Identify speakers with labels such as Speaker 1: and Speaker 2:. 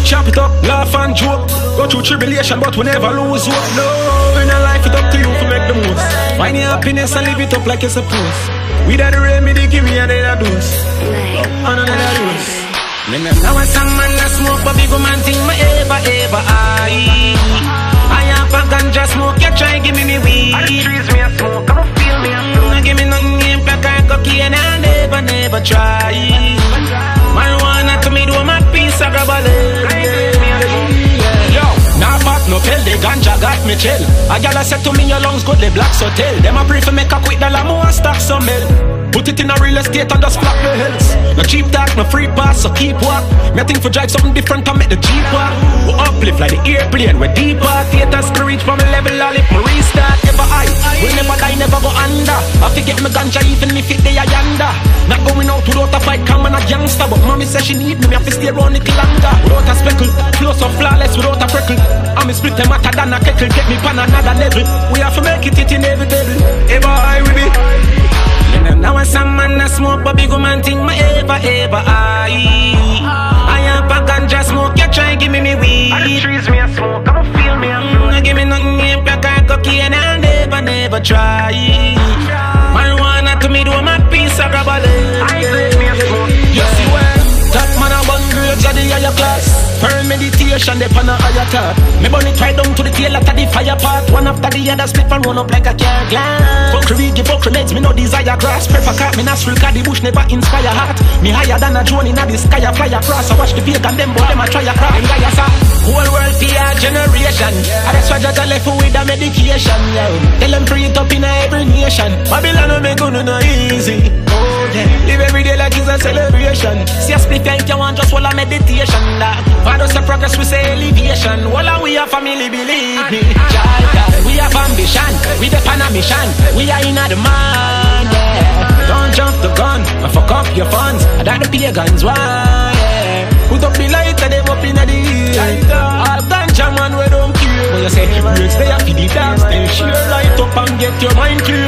Speaker 1: chop it up, laugh and joke. Go through tribulation, but we never lose hope. No, in a life it up to you to make the most. Find your happiness and live it up like you're supposed. We that the remedy, give me another dose. Another dose.
Speaker 2: Now I'm some man that smoke, but big man think my ever I have a ganja smoke, you try give me weed. I trees me a smoke, come feel me a smoke. Give me nothing in black and cocaine, I never try. Marijuana to me do my piece, I grab a leg. Yo, nah pop no pill, the ganja got me chill. A gal said to me your lungs good, the black so tell. Them a pray for make a quick dollar, more stack some mill. Put it in a real estate and just flop the hills. No cheap talk, no free pass, so keep walk. Me think for drive something different and make the Jeep walk. We uplift like the airplane, we deeper. Theaters to reach from a level, all if me restart. Ever high, we never die, never go under. I forget me ganja even if it day a yonder. Not going out without a fight, come on a youngster. But mommy says she need me have to stay around it longer. Without a speckle, flow so flawless without a freckle. I'm a split them hotter than a kettle, get me pan another level. We have to make it inevitable. Ever high we be. Now I'm some man that smoke, but big man think my ever I have a ganja smoke, you try give me weed. I trees me a smoke, come feel me a smoke. Give me nothing in black and cocaine, I never try. Marijuana to me do my piece, I grab a leg. You see where that man a bun grapes at the higher class. Pearl meditation, they pan a higher top. Me burn it right down to the tail after the fire part. One after the other split and run up like a car glass. Fuckery give up legs, me no desire grass. Prefer cat, me nostril, cause the bush never inspire heart. Me higher than a drone in the sky, I fly across. I watch the vegan, them boy, them a try a crack. Them guys are whole world for your generation. And that's why Jaja left with the medication, yo. Tell them free it up in every nation. Babylon no make gonna no easy. Oh yeah, live every day like it's a celebration. See a split tank, you want just all a meditation. Father say progress, we say elevation. All we are family, believe me. We have ambition, we depend on mission. We are in the man, yeah. Don't jump the gun, and fuck up your funds. I don't pay guns, why, yeah. Put up the light and them up in the air. All ganja man, we don't care. When you say, breaks, they have to the dance. They share light up and get your mind clear.